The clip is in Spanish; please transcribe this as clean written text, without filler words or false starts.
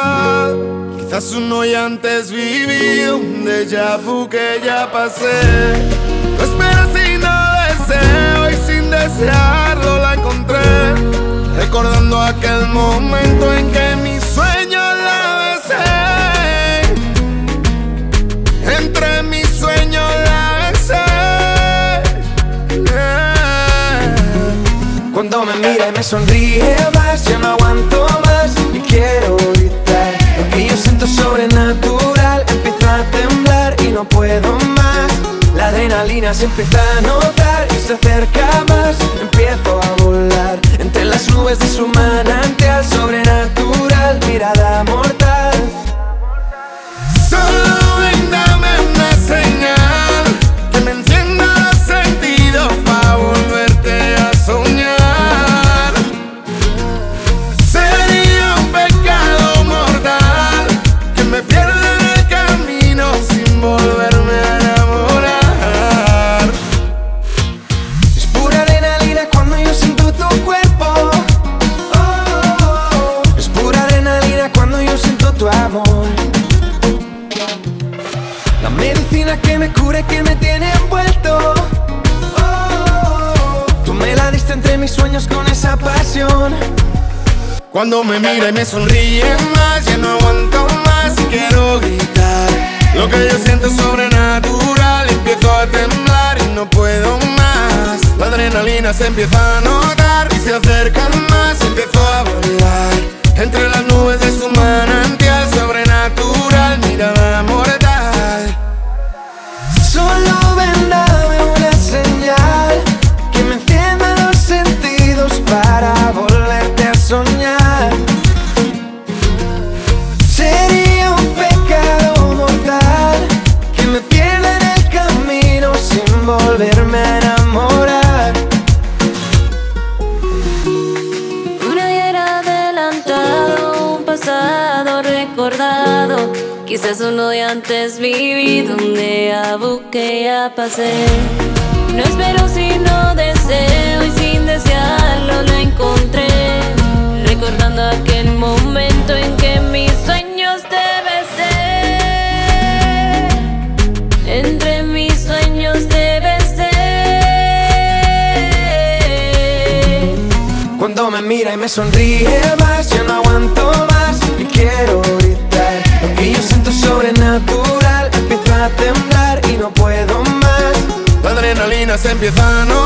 Quizás uno ya antes viví un déjà vu que ya pasé. No esperas y no deseo y sin desearlo la encontré. Recordando aquel momento en que mi sueño la besé. Entre mis sueños la besé. Cuando me mira y me sonríe más, yo no aguanto más y quiero gritar. Lo que yo siento sobrenatural, empieza a temblar y no puedo más. La adrenalina se empieza a notar y se acerca más. Empiezo a volar entre las nubes de su manantial sobrenatural, mirada mortal. Solo ven, dame una señal que me encienda los sentidos pa' volverte a soñar. Sería un pecado mortal que me pierda en el camino sin volverme a enamorar. Es pura adrenalina cuando yo siento tu cuerpo. Es pura adrenalina cuando yo siento tu amor. La medicina que me cura y que me tiene envuelto. Tú me la diste entre mis sueños con esa pasión. Cuando me mira y me sonríe más, ya no aguanto más y quiero gritar. Lo que yo siento es sobrenatural, empiezo a temblar y no puedo más. La adrenalina se empieza a notar y se acercan más, empiezo a volar entre las nubes de su manantial sobrenatural, mirada mortal. Solo ven, dame una señal que me encienda los sentidos para volverte a soñar. Sería un pecado mortal que me pierda en el camino sin volverme a enamorar. Un ayer adelantado, un pasado recordado, quizás uno de antes vivido, un déjà vu que ya pasé. No espero sino deseo y sin desearlo lo encontré. Recordando aquel momento en que mis sueños te besé. Entre mis sueños te besé. Cuando me mira y me sonríe más, yo no aguanto más y quiero gritar. Lo que yo siento es sobrenatural, empieza a temblar y no puedo más. La adrenalina se empieza a notar